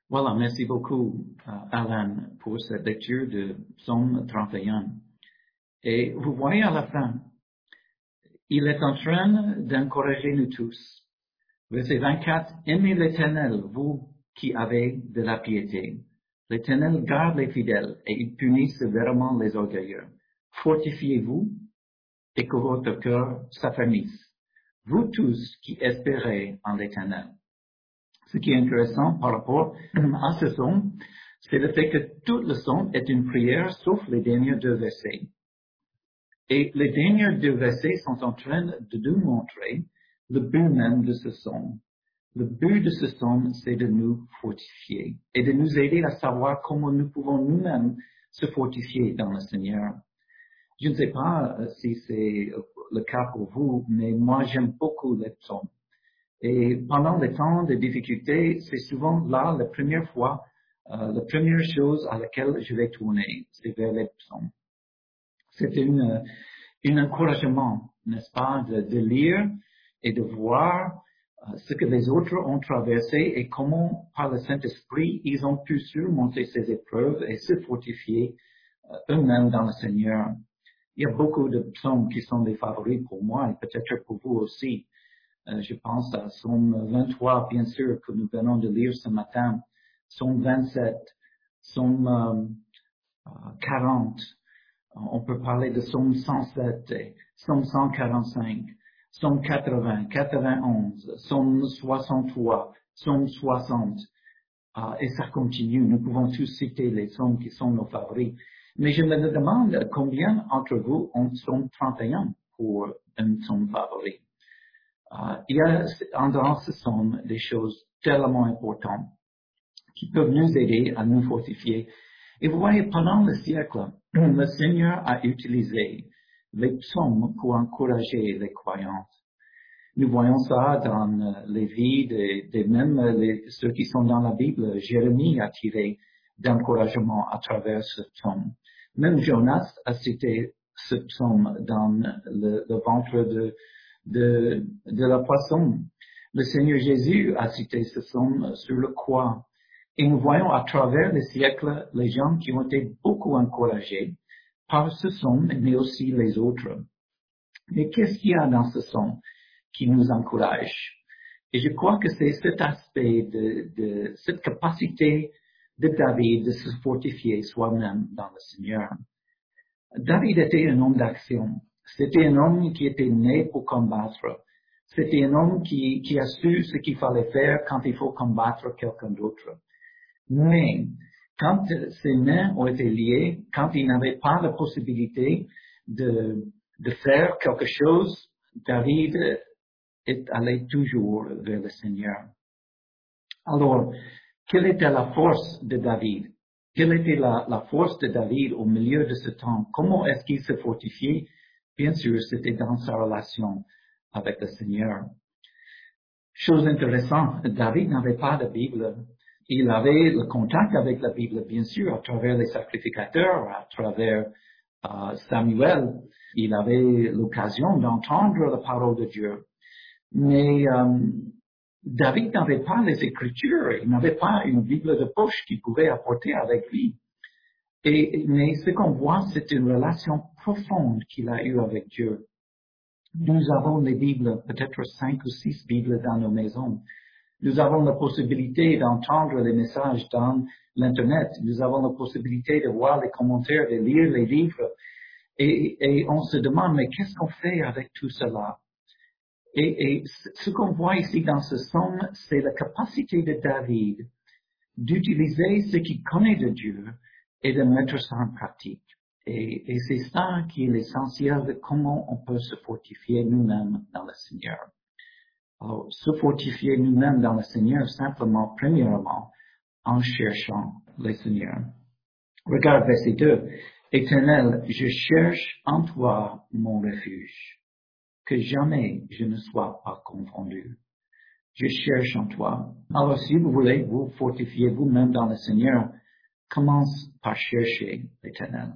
Voilà, merci beaucoup, Alan, pour cette lecture de Psaume 31. Et vous voyez à la fin, il est en train d'encourager nous tous. Verset 24, aimez l'Éternel, vous qui avez de la piété. L'Éternel garde les fidèles et il punit sévèrement les orgueilleux. Fortifiez-vous et que votre cœur s'affermisse. Vous tous qui espérez en l'Éternel. Ce qui est intéressant par rapport à ce psaume, c'est le fait que tout le psaume est une prière sauf les derniers deux versets. Et les derniers deux versets sont en train de nous montrer le but même de ce psaume. Le but de ce psaume, c'est de nous fortifier et de nous aider à savoir comment nous pouvons nous-mêmes se fortifier dans le Seigneur. Je ne sais pas si c'est le cas pour vous, mais moi j'aime beaucoup les psaumes. Et pendant les temps de difficulté, c'est souvent là la première chose à laquelle je vais tourner, c'est vers les psaumes. C'est un encouragement, n'est-ce pas, de lire et de voir ce que les autres ont traversé et comment, par le Saint-Esprit, ils ont pu surmonter ces épreuves et se fortifier eux-mêmes dans le Seigneur. Il y a beaucoup de psaumes qui sont des favoris pour moi et peut-être pour vous aussi. Je pense à Psaume 23, bien sûr, que nous venons de lire ce matin, Psaume 27, Psaume 40. On peut parler de Psaume 107, Psaume 145, Psaume 80, 91, Psaume 63, Psaume 60. Et ça continue. Nous pouvons tous citer les psaumes qui sont nos favoris. Mais je me demande combien d'entre vous ont Psaume 31 pour un psaume favori. Il y a dans ce psaume des choses tellement importantes qui peuvent nous aider à nous fortifier. Et vous voyez, pendant le siècle, le Seigneur a utilisé les psaumes pour encourager les croyants. Nous voyons ça dans les vies de même ceux qui sont dans la Bible. Jérémie a tiré d'encouragement à travers ce psaume. Même Jonas a cité ce psaume dans le ventre de la poisson. Le Seigneur Jésus a cité ce psaume sur le croix. Et nous voyons à travers les siècles les gens qui ont été beaucoup encouragés par ce psaume, mais aussi les autres. Mais qu'est-ce qu'il y a dans ce psaume qui nous encourage? Et je crois que c'est cet aspect de cette capacité de David de se fortifier soi-même dans le Seigneur. David était un homme d'action. C'était un homme qui était né pour combattre. C'était un homme qui a su ce qu'il fallait faire quand il faut combattre quelqu'un d'autre. Mais quand ses mains ont été liées, quand il n'avait pas la possibilité de faire quelque chose, David est allé toujours vers le Seigneur. Alors, quelle était la force de David? Quelle était la force de David au milieu de ce temps? Comment est-ce qu'il se fortifiait? Bien sûr, c'était dans sa relation avec le Seigneur. Chose intéressante, David n'avait pas de Bible. Il avait le contact avec la Bible, bien sûr, à travers les sacrificateurs, à travers Samuel. Il avait l'occasion d'entendre la parole de Dieu. Mais David n'avait pas les Écritures, il n'avait pas une Bible de poche qu'il pouvait apporter avec lui. Mais ce qu'on voit, c'est une relation profonde qu'il a eue avec Dieu. Nous avons les Bibles, peut-être 5 ou 6 Bibles dans nos maisons. Nous avons la possibilité d'entendre les messages dans l'Internet. Nous avons la possibilité de voir les commentaires, de lire les livres. Et on se demande, mais qu'est-ce qu'on fait avec tout cela? Et ce qu'on voit ici dans ce psaume, c'est la capacité de David d'utiliser ce qu'il connaît de Dieu et de mettre ça en pratique. Et c'est ça qui est l'essentiel de comment on peut se fortifier nous-mêmes dans le Seigneur. Alors, se fortifier nous-mêmes dans le Seigneur simplement, premièrement, en cherchant le Seigneur. Regarde verset 2. Éternel, je cherche en toi mon refuge. Que jamais je ne sois pas confondu. Je cherche en toi. Alors, si vous voulez vous fortifier vous-même dans le Seigneur, commence par chercher l'Éternel.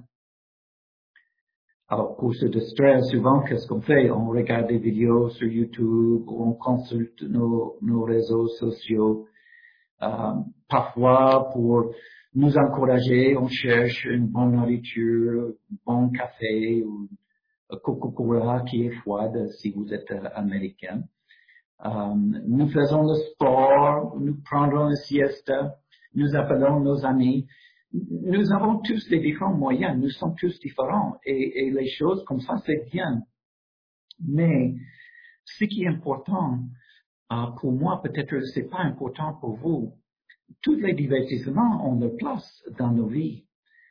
Alors, pour se distraire, souvent, qu'est-ce qu'on fait? On regarde des vidéos sur YouTube, ou on consulte nos réseaux sociaux. Parfois, pour nous encourager, on cherche une bonne nourriture, un bon café ou Coca-Cola qui est froide si vous êtes américain. Nous faisons le sport, nous prendrons une siesta, nous appelons nos amis. Nous avons tous des différents moyens, nous sommes tous différents et les choses comme ça, c'est bien. Mais ce qui est important pour moi, peut-être c'est pas important pour vous. Tous les divertissements ont leur place dans nos vies.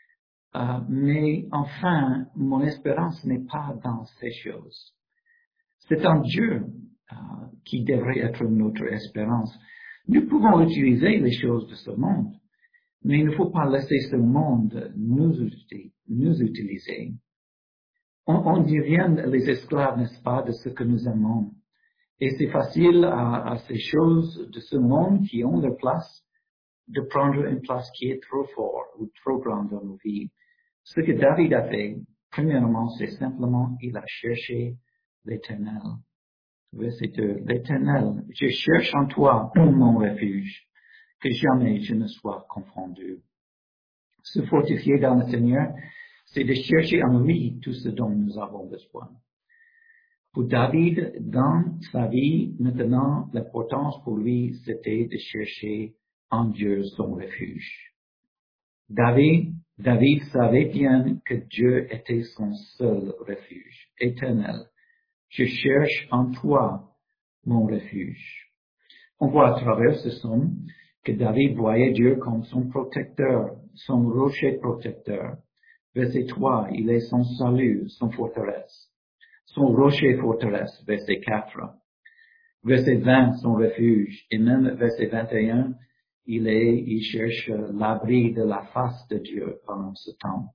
Mais enfin, mon espérance n'est pas dans ces choses. C'est en Dieu qui devrait être notre espérance. Nous pouvons utiliser les choses de ce monde, mais il ne faut pas laisser ce monde nous utiliser. On devient les esclaves, n'est-ce pas, de ce que nous aimons. Et c'est facile à ces choses de ce monde qui ont leur place de prendre une place qui est trop forte ou trop grande dans nos vies. Ce que David a fait, premièrement, c'est simplement, il a cherché l'Éternel. Verset 2, l'Éternel, je cherche en toi mon refuge, que jamais je ne sois confondu. Se fortifier dans le Seigneur, c'est de chercher en lui tout ce dont nous avons besoin. Pour David, dans sa vie, maintenant, l'importance pour lui, c'était de chercher en Dieu son refuge. David savait bien que Dieu était son seul refuge, éternel. Je cherche en toi mon refuge. On voit à travers ce psaume que David voyait Dieu comme son protecteur, son rocher protecteur. Verset 3, il est son salut, son forteresse. Son rocher forteresse, verset 4. Verset 20, son refuge. Et même verset 21, il cherche l'abri de la face de Dieu pendant ce temps.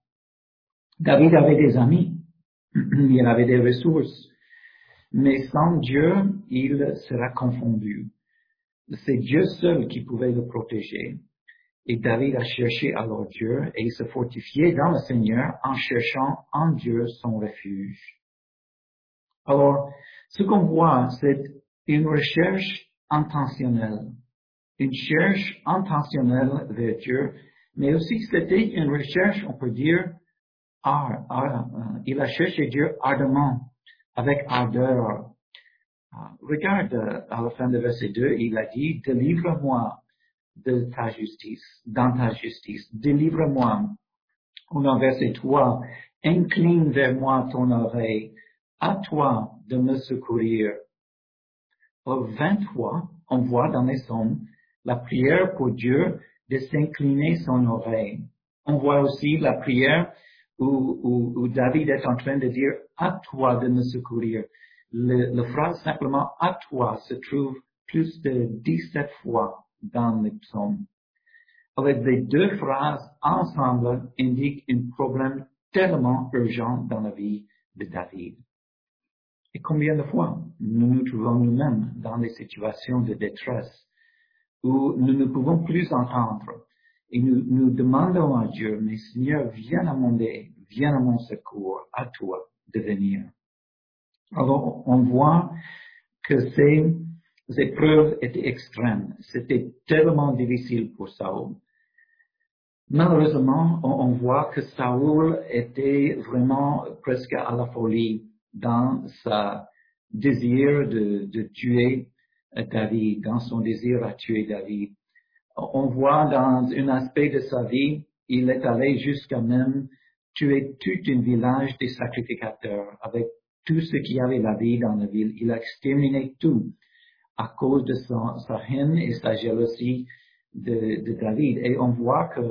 David avait des amis. Il avait des ressources. Mais sans Dieu, il sera confondu. C'est Dieu seul qui pouvait le protéger. Et David a cherché alors Dieu et il se fortifiait dans le Seigneur en cherchant en Dieu son refuge. Alors, ce qu'on voit, c'est une recherche intentionnelle. Une recherche intentionnelle vers Dieu, mais aussi c'était une recherche, on peut dire, il a cherché Dieu ardemment, avec ardeur. Regarde, à la fin de verset 2, il a dit, délivre-moi de ta justice, dans ta justice, délivre-moi. Ou dans verset 3, incline vers moi ton oreille, à toi de me secourir. Au 23, on voit dans les psaumes la prière pour Dieu de s'incliner son oreille. On voit aussi la prière où David est en train de dire à toi de me secourir. La phrase simplement à toi se trouve plus de 17 fois dans les psaumes. Avec les deux phrases ensemble indiquent un problème tellement urgent dans la vie de David. Et combien de fois nous nous trouvons nous-mêmes dans des situations de détresse où nous ne pouvons plus entendre et nous demandons à Dieu, mais Seigneur, viens à mon aide, viens à mon secours, à toi de venir. Alors, on voit que ces épreuves étaient extrêmes. C'était tellement difficile pour Saül. Malheureusement, on voit que Saül était vraiment presque à la folie dans sa désir de tuer David, dans son désir à tuer David. On voit dans un aspect de sa vie, il est allé jusqu'à même tuer tout un village des sacrificateurs avec tout ce qui avait la vie dans la ville. Il a exterminé tout à cause de sa haine et sa jalousie de David. Et on voit que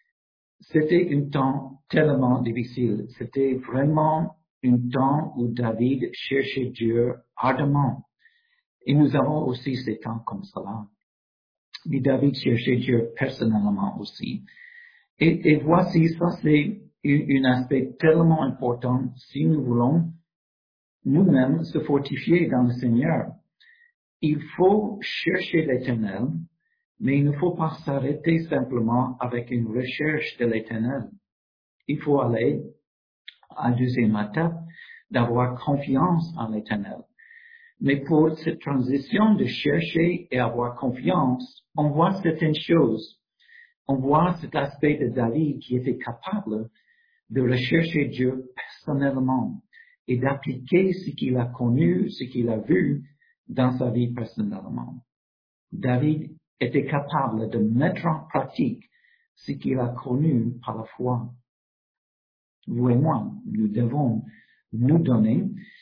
c'était un temps tellement difficile. C'était vraiment un temps où David cherchait Dieu ardemment. Et nous avons aussi ces temps comme cela. Mais David cherchait Dieu personnellement aussi. Et voici, ça c'est un aspect tellement important si nous voulons nous-mêmes se fortifier dans le Seigneur. Il faut chercher l'Éternel, mais il ne faut pas s'arrêter simplement avec une recherche de l'Éternel. Il faut aller à la deuxième étape, d'avoir confiance en l'Éternel. Mais pour cette transition de chercher et avoir confiance, on voit certaines choses. On voit cet aspect de David qui était capable de rechercher Dieu personnellement et d'appliquer ce qu'il a connu, ce qu'il a vu dans sa vie personnellement. David était capable de mettre en pratique ce qu'il a connu par la foi. Vous et moi, nous devons nous donner,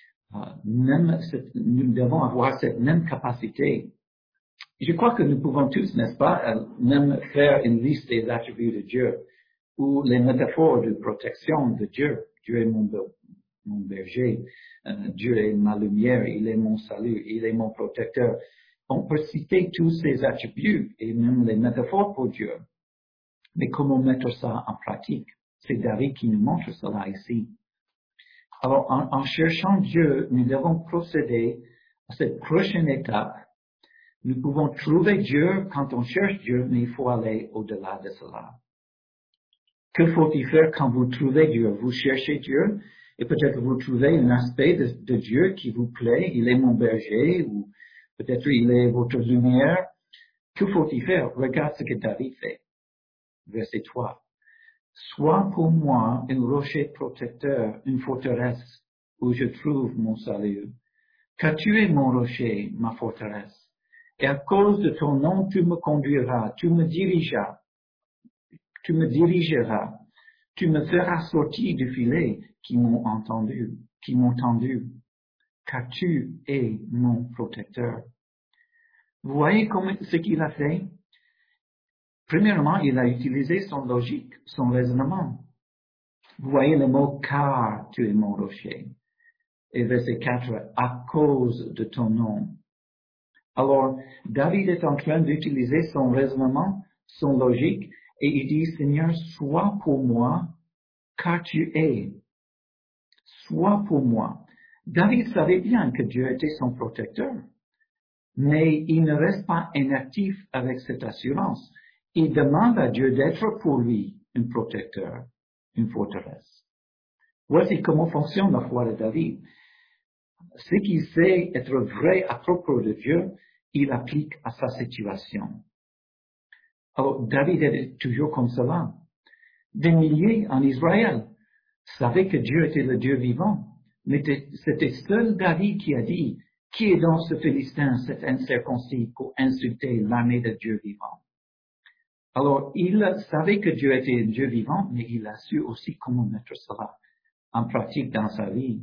nous devons avoir cette même capacité. Je crois que nous pouvons tous, n'est-ce pas, même faire une liste des attributs de Dieu ou les métaphores de protection de Dieu. Dieu est mon berger, Dieu est ma lumière, il est mon salut, il est mon protecteur. On peut citer tous ces attributs et même les métaphores pour Dieu. Mais comment mettre ça en pratique? C'est David qui nous montre cela ici. Alors, en cherchant Dieu, nous devons procéder à cette prochaine étape. Nous pouvons trouver Dieu quand on cherche Dieu, mais il faut aller au-delà de cela. Que faut-il faire quand vous trouvez Dieu? Vous cherchez Dieu et peut-être vous trouvez un aspect de Dieu qui vous plaît. Il est mon berger ou peut-être il est votre lumière. Que faut-il faire? Regarde ce que David fait. Verset 3. Sois pour moi un rocher protecteur, une forteresse où je trouve mon salut. Car tu es mon rocher, ma forteresse. Et à cause de ton nom, tu me conduiras, tu me dirigeras, tu me feras sortir du filet qui m'ont tendu, car tu es mon protecteur. Vous voyez ce qu'il a fait? Premièrement, il a utilisé son logique, son raisonnement. Vous voyez le mot « car tu es mon rocher ». Et verset 4, « à cause de ton nom ». Alors, David est en train d'utiliser son raisonnement, son logique, et il dit, « Seigneur, sois pour moi, car tu es. Sois pour moi. » David savait bien que Dieu était son protecteur, mais il ne reste pas inactif avec cette assurance. Il demande à Dieu d'être pour lui un protecteur, une forteresse. Voici comment fonctionne la foi de David. Ce qu'il sait être vrai à propos de Dieu, il applique à sa situation. Alors, David était toujours comme cela. Des milliers en Israël savaient que Dieu était le Dieu vivant, mais c'était seul David qui a dit, qui est donc ce Philistin, cet incirconcis, pour insulter l'armée de Dieu vivant? Alors, il savait que Dieu était un Dieu vivant, mais il a su aussi comment mettre cela en pratique dans sa vie.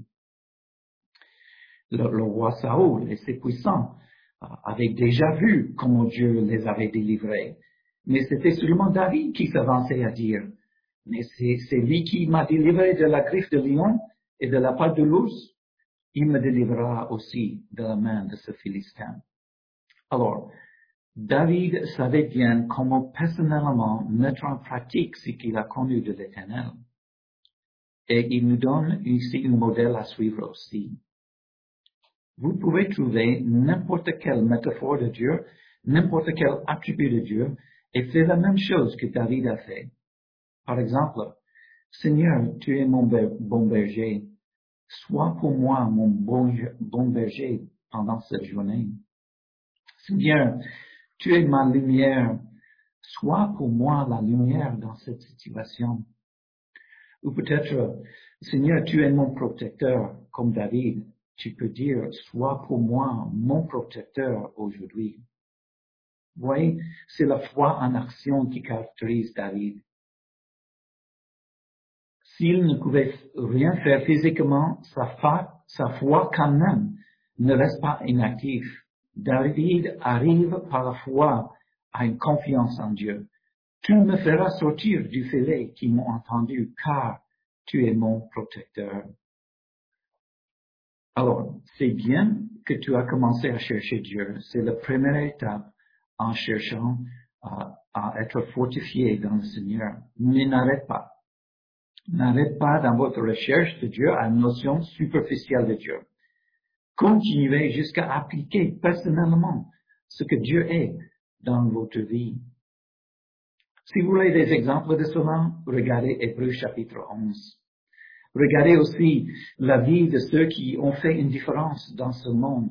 Le roi Saoul et ses puissants avaient déjà vu comment Dieu les avait délivrés. Mais c'était seulement David qui s'avançait à dire, mais c'est lui qui m'a délivré de la griffe de lion et de la patte de l'ours. Il me délivrera aussi de la main de ce Philistin. Alors, David savait bien comment personnellement mettre en pratique ce qu'il a connu de l'Éternel. Et il nous donne ici un modèle à suivre aussi. Vous pouvez trouver n'importe quelle métaphore de Dieu, n'importe quel attribut de Dieu, et faire la même chose que David a fait. Par exemple, Seigneur, tu es mon bon berger. Sois pour moi mon bon berger pendant cette journée. Seigneur, tu es ma lumière. Sois pour moi la lumière dans cette situation. Ou peut-être, Seigneur, tu es mon protecteur, comme David. Tu peux dire, sois pour moi mon protecteur aujourd'hui. Vous voyez, c'est la foi en action qui caractérise David. S'il ne pouvait rien faire physiquement, sa foi quand même ne reste pas inactive. David arrive par la foi à une confiance en Dieu. Tu me feras sortir du filet qui m'ont entendu, car tu es mon protecteur. Alors, c'est bien que tu as commencé à chercher Dieu. C'est la première étape en cherchant à être fortifié dans le Seigneur. Mais n'arrête pas. N'arrête pas dans votre recherche de Dieu à une notion superficielle de Dieu. Continuez jusqu'à appliquer personnellement ce que Dieu est dans votre vie. Si vous voulez des exemples de cela, regardez Hébreux chapitre 11. Regardez aussi la vie de ceux qui ont fait une différence dans ce monde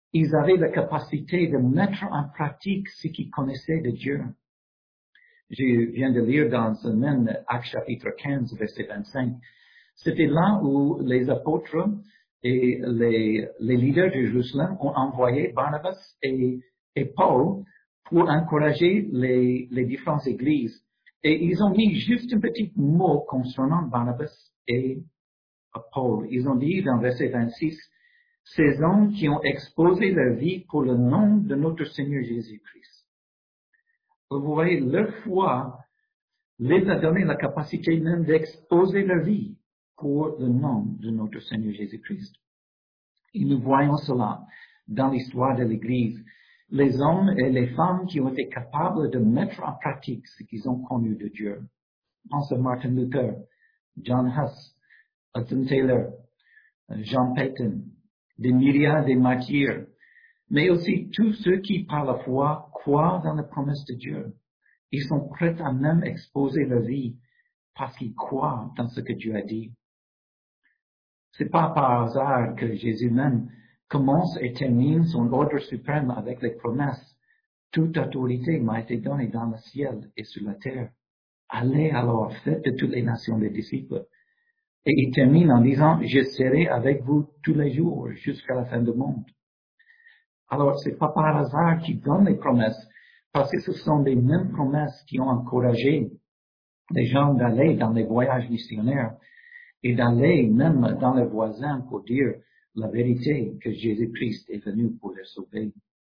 ils avaient la capacité de mettre en pratique ce qu'ils connaissaient de Dieu. Je viens de lire dans ce même Actes chapitre 15, verset 25. C'était là où les apôtres et les leaders de Jérusalem ont envoyé Barnabas et Paul pour encourager les différentes églises. Et ils ont mis juste un petit mot concernant Barnabas et Paul. Ils ont dit dans verset 26, ces hommes qui ont exposé leur vie pour le nom de notre Seigneur Jésus-Christ. Vous voyez, leur foi les a donné la capacité même d'exposer leur vie pour le nom de notre Seigneur Jésus-Christ. Et nous voyons cela dans l'histoire de l'Église. Les hommes et les femmes qui ont été capables de mettre en pratique ce qu'ils ont connu de Dieu. Pense à Martin Luther, John Huss, Hudson Taylor, John Paton, des myriades de martyrs, mais aussi tous ceux qui par la foi croient dans la promesse de Dieu. Ils sont prêts à même exposer leur vie parce qu'ils croient dans ce que Dieu a dit. C'est pas par hasard que Jésus même commence et termine son ordre suprême avec les promesses. Toute autorité m'a été donnée dans le ciel et sur la terre. Allez alors, faites de toutes les nations des disciples. Et il termine en disant, je serai avec vous tous les jours jusqu'à la fin du monde. Alors, c'est pas par hasard qu'il donne les promesses, parce que ce sont les mêmes promesses qui ont encouragé les gens d'aller dans les voyages missionnaires et d'aller même dans les voisins pour dire la vérité que Jésus-Christ est venu pour les sauver.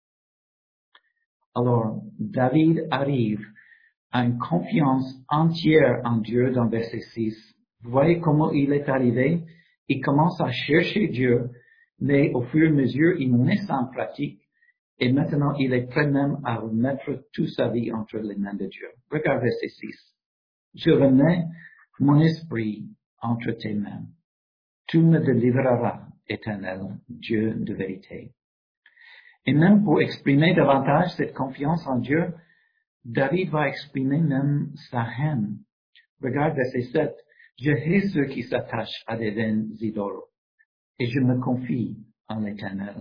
Alors, David arrive à une confiance entière en Dieu dans verset 6. Vous voyez comment il est arrivé? Il commence à chercher Dieu, mais au fur et à mesure, il met ça en pratique. Et maintenant, il est prêt même à remettre toute sa vie entre les mains de Dieu. Regarde verset 6. Je remets mon esprit entre tes mains. Tu me délivreras, Éternel, Dieu de vérité. Et même pour exprimer davantage cette confiance en Dieu, David va exprimer même sa haine. Regarde verset 7. Je hais ceux qui s'attachent à des vaines idoles, et je me confie en l'Éternel.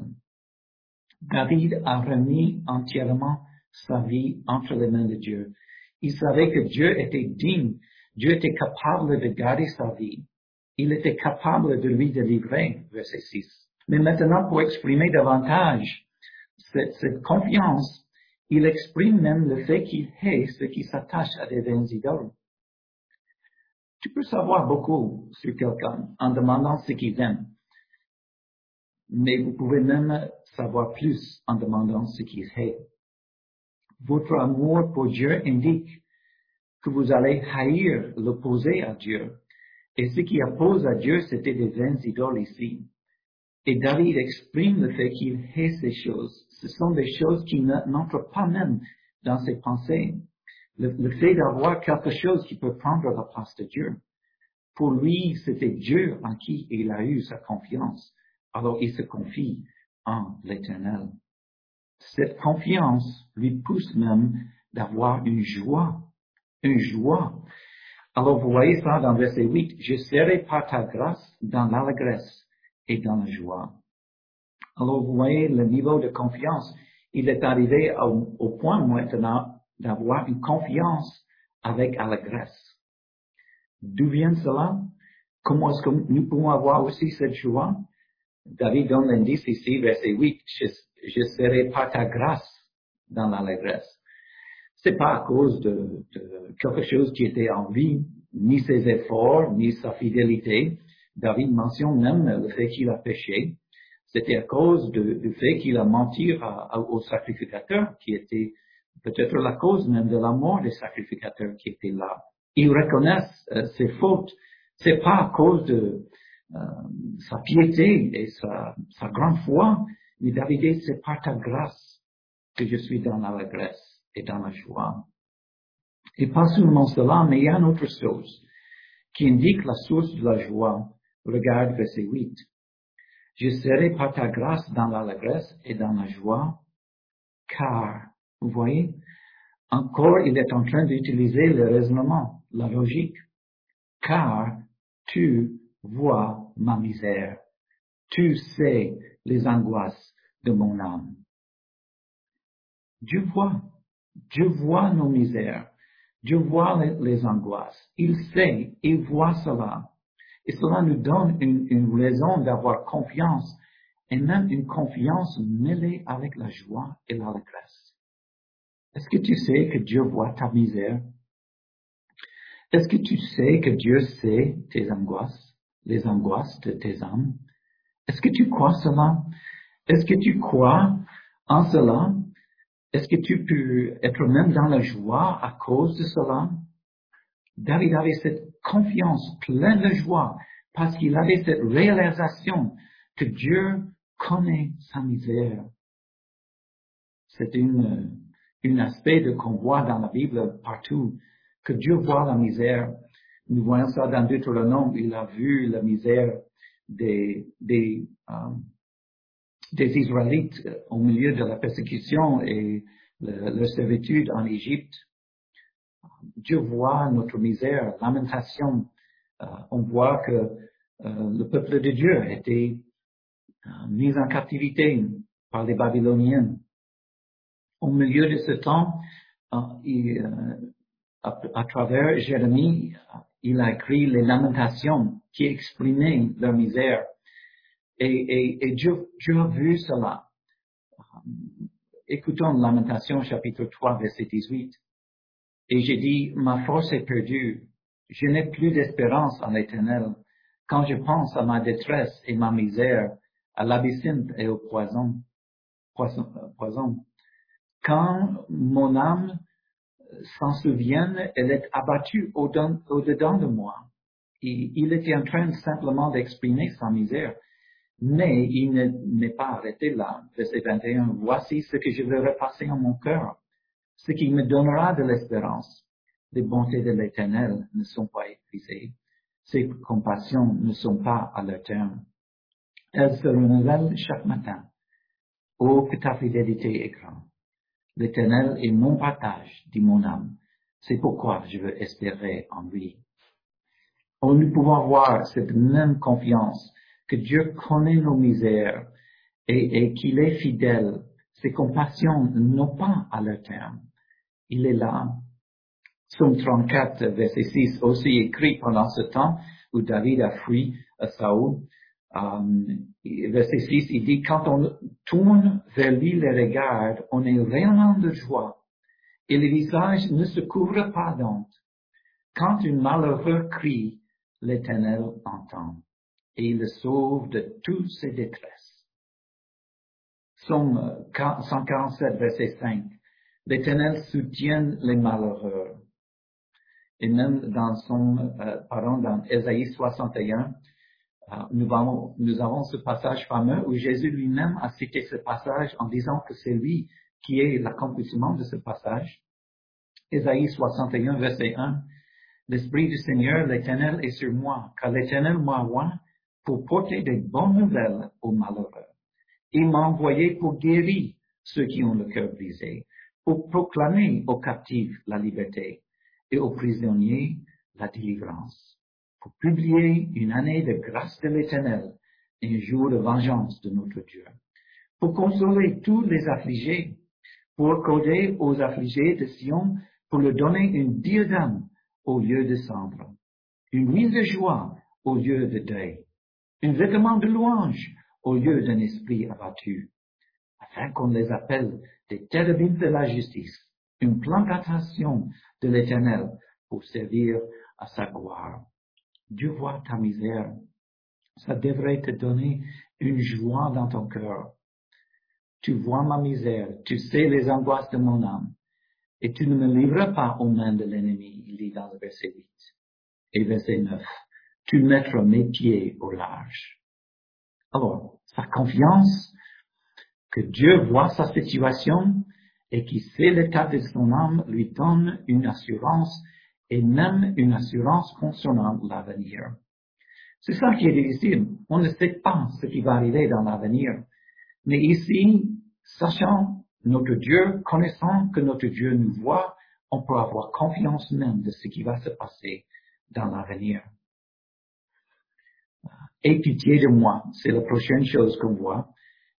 David a remis entièrement sa vie entre les mains de Dieu. Il savait que Dieu était digne, Dieu était capable de garder sa vie. Il était capable de lui délivrer, verset 6. Mais maintenant, pour exprimer davantage cette confiance, il exprime même le fait qu'il hait ceux qui s'attachent à des vaines idoles. Tu peux savoir beaucoup sur quelqu'un en demandant ce qu'il aime, mais vous pouvez même savoir plus en demandant ce qu'il hait. Votre amour pour Dieu indique que vous allez haïr l'opposé à Dieu. Et ce qui oppose à Dieu, c'était des vaines idoles ici. Et David exprime le fait qu'il hait ces choses. Ce sont des choses qui n'entrent pas même dans ses pensées. Le fait d'avoir quelque chose qui peut prendre la place de Dieu. Pour lui, c'était Dieu en qui il a eu sa confiance. Alors il se confie en l'Éternel. Cette confiance lui pousse même d'avoir une joie. Une joie. Alors vous voyez ça dans verset 8. Je serai par ta grâce dans l'allégresse et dans la joie. Alors vous voyez le niveau de confiance. Il est arrivé au point maintenant d'avoir une confiance avec allégresse. D'où vient cela? Comment est-ce que nous pouvons avoir aussi cette joie? David donne l'indice ici, verset 8. Je serai par ta grâce dans l'allégresse. C'est pas à cause de quelque chose qui était en vie, ni ses efforts, ni sa fidélité. David mentionne même le fait qu'il a péché. C'était à cause du fait qu'il a menti au sacrificateur, qui était peut-être la cause même de la mort des sacrificateurs qui étaient là. Ils reconnaissent ses fautes. C'est pas à cause de sa piété et sa grande foi, mais David dit, c'est par ta grâce que je suis dans l'allégresse et dans la joie. Et pas seulement cela, mais il y a une autre chose qui indique la source de la joie. Regarde verset 8. Je serai par ta grâce dans l'allégresse et dans la joie, car, vous voyez, encore il est en train d'utiliser le raisonnement, la logique, car tu vois ma misère, tu sais les angoisses de mon âme. Dieu voit nos misères, Dieu voit les angoisses, il sait, il voit cela. Et cela nous donne une raison d'avoir confiance, et même une confiance mêlée avec la joie et l'allégresse. Est-ce que tu sais que Dieu voit ta misère? Est-ce que tu sais que Dieu sait tes angoisses, les angoisses de tes âmes? Est-ce que tu crois cela? Est-ce que tu crois en cela? Est-ce que tu peux être même dans la joie à cause de cela? David avait cette confiance pleine de joie parce qu'il avait cette réalisation que Dieu connaît sa misère. C'est un aspect qu'on voit dans la Bible partout, que Dieu voit la misère. Nous voyons ça dans Deutéronome, il a vu la misère des Israélites au milieu de la persécution et leur servitude en Égypte. Dieu voit notre misère, lamentation. On voit que le peuple de Dieu a été mis en captivité par les Babyloniens. Au milieu de ce temps, à travers Jérémie, il a écrit les lamentations qui exprimaient leur misère. Et Dieu a vu cela. Écoutons Lamentation chapitre 3, verset 18. Et j'ai dit, ma force est perdue. Je n'ai plus d'espérance en l'Éternel. Quand je pense à ma détresse et ma misère, à l'absinthe et au poison. Quand mon âme s'en souvient, elle est abattue au-dedans de moi. Il était en train simplement d'exprimer sa misère. Mais il n'est pas arrêté là. Verset 21, voici ce que je veux repasser en mon cœur, ce qui me donnera de l'espérance. Les bontés de l'Éternel ne sont pas épuisées. Ses compassions ne sont pas à leur terme. Elles se renouvellent chaque matin. Oh, que ta fidélité est grande. L'Éternel est mon partage, dit mon âme. C'est pourquoi je veux espérer en lui. Oh, nous pouvons voir cette même confiance que Dieu connaît nos misères et qu'il est fidèle. Ses compassions n'ont pas à leur terme. Il est là. Psaume 34, verset 6, aussi écrit pendant ce temps où David a fui à Saoul. Verset 6, il dit, quand on tourne vers lui les regards, on est rayonnant de joie et le visage ne se couvre pas d'honte. Quand un malheureux crie, l'Éternel entend et il le sauve de toutes ses détresses. Psaume 147, verset 5, l'Éternel soutient les malheureux. Et même dans Ésaïe 61, nous avons ce passage fameux où Jésus lui-même a cité ce passage en disant que c'est lui qui est l'accomplissement de ce passage. Ésaïe 61, verset 1, l'Esprit du Seigneur, l'Éternel, est sur moi, car l'Éternel m'a oint pour porter des bonnes nouvelles aux malheureux. Il m'a envoyé pour guérir ceux qui ont le cœur brisé, pour proclamer aux captifs la liberté et aux prisonniers la délivrance, pour publier une année de grâce de l'Éternel et un jour de vengeance de notre Dieu, pour consoler tous les affligés, pour accorder aux affligés de Sion, pour leur donner une diadème au lieu de cendre, une mise de joie au lieu de deuil, un vêtement de louange au lieu d'un esprit abattu, afin qu'on les appelle des térébims de la justice, une plantation de l'Éternel pour servir à sa gloire. Dieu voit ta misère. Ça devrait te donner une joie dans ton cœur. Tu vois ma misère, tu sais les angoisses de mon âme, et tu ne me livres pas aux mains de l'ennemi, il dit dans le verset 8. Et verset 9, tu mettras mes pieds au large. Alors, sa confiance que Dieu voit sa situation et qui sait l'état de son âme lui donne une assurance et même une assurance concernant l'avenir. C'est ça qui est difficile. On ne sait pas ce qui va arriver dans l'avenir. Mais ici, sachant notre Dieu, connaissant que notre Dieu nous voit, on peut avoir confiance même de ce qui va se passer dans l'avenir. Aie pitié de moi, c'est la prochaine chose qu'on voit.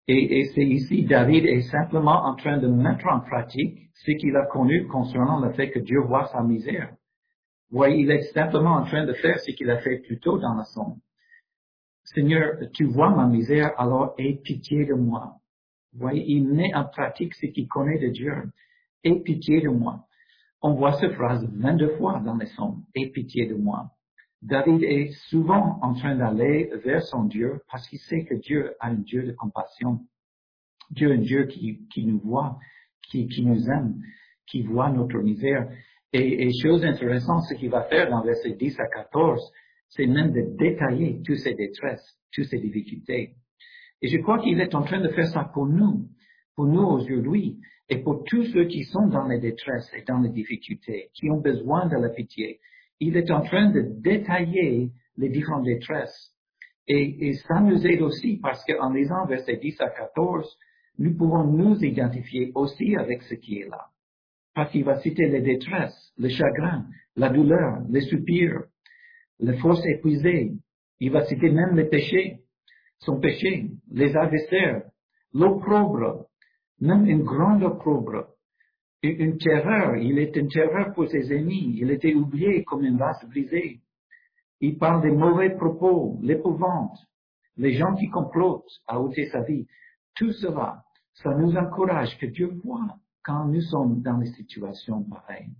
Et c'est ici, David est simplement en train de mettre en pratique ce qu'il a connu concernant le fait que Dieu voit sa misère. Voyez, il est simplement en train de faire ce qu'il a fait plus tôt dans la psaume. Seigneur, tu vois ma misère, alors aie pitié de moi. Voyez, il met en pratique ce qu'il connaît de Dieu. Aie pitié de moi. On voit cette phrase 22 fois dans les psaumes. Aie pitié de moi. David est souvent en train d'aller vers son Dieu parce qu'il sait que Dieu a un Dieu de compassion. Dieu est un Dieu qui nous voit, qui nous aime, qui voit notre misère. Et chose intéressante, ce qu'il va faire dans versets 10 à 14, c'est même de détailler toutes ces détresses, toutes ces difficultés. Et je crois qu'il est en train de faire ça pour nous aujourd'hui, et pour tous ceux qui sont dans les détresses et dans les difficultés, qui ont besoin de la pitié. Il est en train de détailler les différentes détresses. Et ça nous aide aussi parce qu'en lisant versets 10 à 14, nous pouvons nous identifier aussi avec ce qui est là. Parce qu'il va citer les détresses, le chagrin, la douleur, les soupirs, les forces épuisées. Il va citer même les péchés, son péché, les adversaires, l'opprobre, même une grande opprobre, une terreur. Il est une terreur pour ses ennemis. Il était oublié comme une vase brisée. Il parle des mauvais propos, l'épouvante, les gens qui complotent à ôter sa vie. Tout cela, ça nous encourage que Dieu voit quand nous sommes dans des situations pareilles.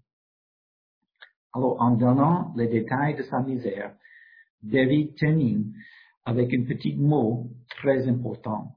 Alors, en donnant les détails de sa misère, David termine avec un petit mot très important.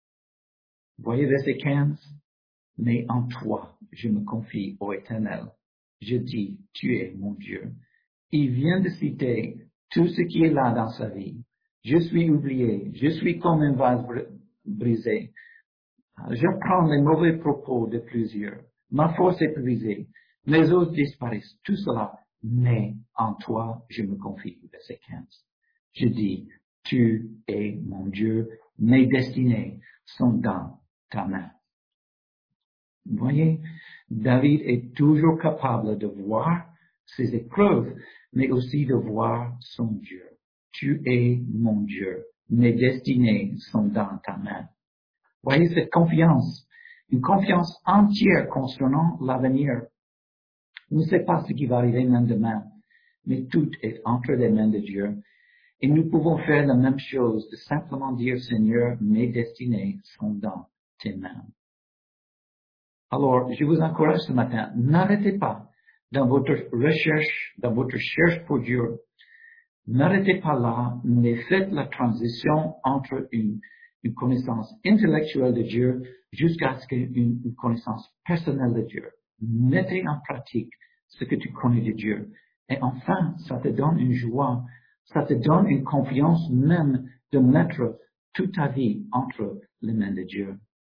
Voyez verset 15. Mais en toi, je me confie, ô Éternel. Je dis, tu es mon Dieu. Il vient de citer tout ce qui est là dans sa vie. Je suis oublié. Je suis comme un vase brisé. Je prends les mauvais propos de plusieurs. Ma force est brisée. Mes os disparaissent. Tout cela. Mais en toi, je me confie. Verset 15. Je dis, tu es mon Dieu. Mes destinées sont dans ta main. Vous voyez, David est toujours capable de voir ses épreuves, mais aussi de voir son Dieu. Tu es mon Dieu. Mes destinées sont dans ta main. Voyez cette confiance, une confiance entière concernant l'avenir. On ne sait pas ce qui va arriver même demain, mais tout est entre les mains de Dieu. Et nous pouvons faire la même chose, de simplement dire, Seigneur, mes destinées sont dans tes mains. Alors, je vous encourage ce matin, n'arrêtez pas dans votre recherche pour Dieu. N'arrêtez pas là, mais faites la transition entre une connaissance intellectuelle de Dieu jusqu'à ce qu'une connaissance personnelle de Dieu. Mettez en pratique ce que tu connais de Dieu. Et enfin, ça te donne une joie, ça te donne une confiance même de mettre toute ta vie entre les mains de Dieu.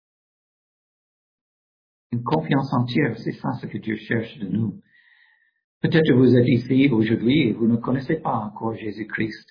Une confiance entière, c'est ça ce que Dieu cherche de nous. Peut-être que vous êtes ici aujourd'hui et vous ne connaissez pas encore Jésus-Christ.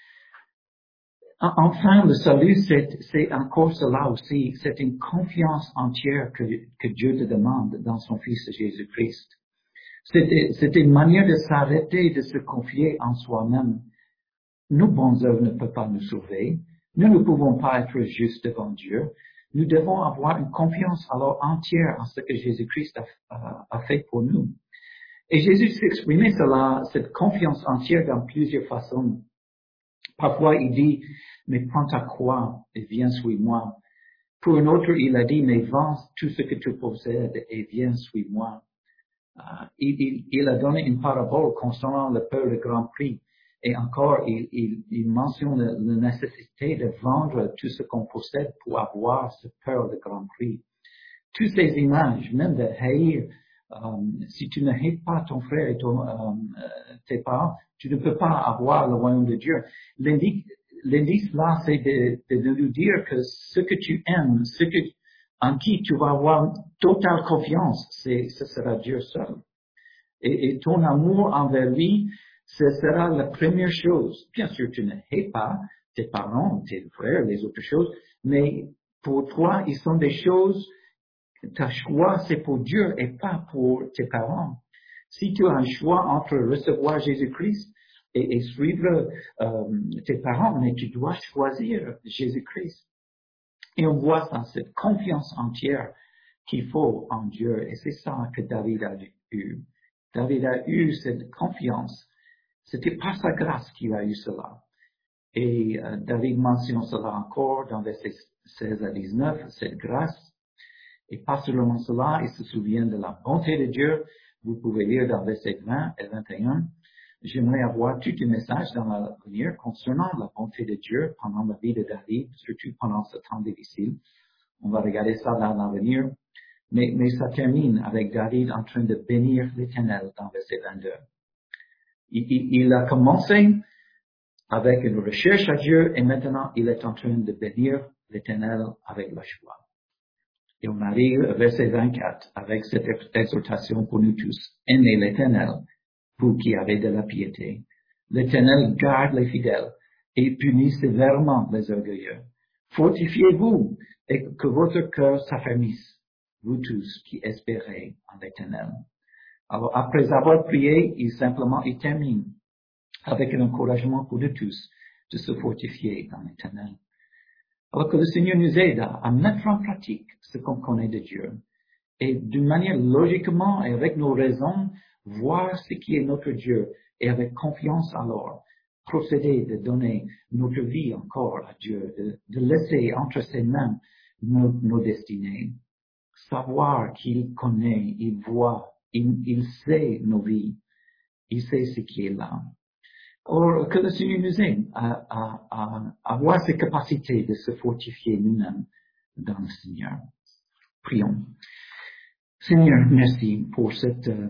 Enfin, le salut, c'est encore cela aussi. C'est une confiance entière que Dieu te demande dans son Fils Jésus-Christ. C'est une manière de s'arrêter, de se confier en soi-même. Nos bonnes œuvres ne peuvent pas nous sauver. Nous ne pouvons pas être justes devant Dieu. Nous devons avoir une confiance alors entière en ce que Jésus-Christ a fait pour nous. Et Jésus s'exprimait cela, cette confiance entière dans plusieurs façons. Parfois, il dit, mais prends ta croix et viens suis-moi. Pour un autre, il a dit, mais vends tout ce que tu possèdes et viens suis-moi. Il a donné une parabole concernant le peur de Grand Prix. Et encore, il mentionne la nécessité de vendre tout ce qu'on possède pour avoir ce peur de Grand Prix. Toutes ces images, même de haïr, si tu ne hais pas ton frère et tes parents, tu ne peux pas avoir le royaume de Dieu. L'indice là, c'est de nous dire que ce que tu aimes, en qui tu vas avoir totale confiance, ce sera Dieu seul. Et ton amour envers lui, ce sera la première chose. Bien sûr, tu ne hais pas tes parents, tes frères, les autres choses, mais pour toi, ils sont des choses, ta choix, c'est pour Dieu et pas pour tes parents. Si tu as un choix entre recevoir Jésus-Christ et suivre tes parents, mais tu dois choisir Jésus-Christ. Et on voit ça, cette confiance entière qu'il faut en Dieu. Et c'est ça que David a eu. David a eu cette confiance. C'était par sa grâce qu'il a eu cela. Et David mentionne cela encore dans versets 16 à 19, cette grâce. Et pas seulement cela, il se souvient de la bonté de Dieu. Vous pouvez lire dans versets 20 et 21. J'aimerais avoir tout un message dans l'avenir concernant la bonté de Dieu pendant la vie de David, surtout pendant ce temps difficile. On va regarder ça dans l'avenir. Mais ça termine avec David en train de bénir l'Éternel dans verset 22. Il a commencé avec une recherche à Dieu et maintenant il est en train de bénir l'Éternel avec la joie. Et on arrive au verset 24 avec cette exhortation pour nous tous. Aimez l'Éternel, vous qui avez de la piété. L'Éternel garde les fidèles et punit sévèrement les orgueilleux. Fortifiez-vous et que votre cœur s'affermisse, vous tous qui espérez en l'Éternel. Alors, après avoir prié, il termine avec un encouragement pour nous tous de se fortifier dans l'Éternel. Alors que le Seigneur nous aide à mettre en pratique ce qu'on connaît de Dieu et d'une manière logiquement et avec nos raisons, voir ce qui est notre Dieu et avec confiance alors procéder de donner notre vie encore à Dieu, de laisser entre ses mains nos destinées, savoir qu'il connaît, il voit, il sait nos vies, il sait ce qui est là. Or, que le Seigneur nous aide à avoir cette capacité de se fortifier nous-mêmes dans le Seigneur. Prions. Seigneur, merci pour ce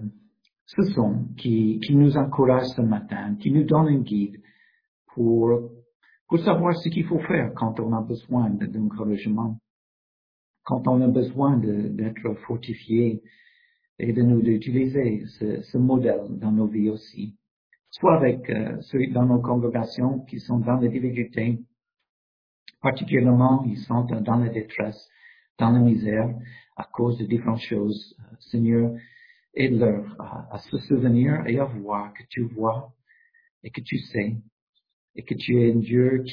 son qui nous encourage ce matin, qui nous donne un guide pour savoir ce qu'il faut faire quand on a besoin d'encouragement, quand on a besoin d'être fortifié et d'utiliser ce modèle dans nos vies aussi. Soit avec ceux dans nos congrégations qui sont dans les difficultés, particulièrement ils sont dans la détresse, dans la misère, à cause de différentes choses. Seigneur, aide-leur à se souvenir et à voir que tu vois et que tu sais et que tu es un Dieu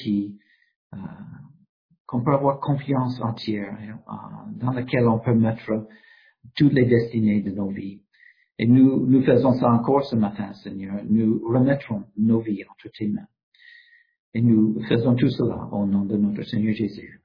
qu'on peut avoir confiance entière, dans lequel on peut mettre toutes les destinées de nos vies. Et nous faisons ça encore ce matin, Seigneur. Nous remettrons nos vies entre tes mains. Et nous faisons tout cela au nom de notre Seigneur Jésus.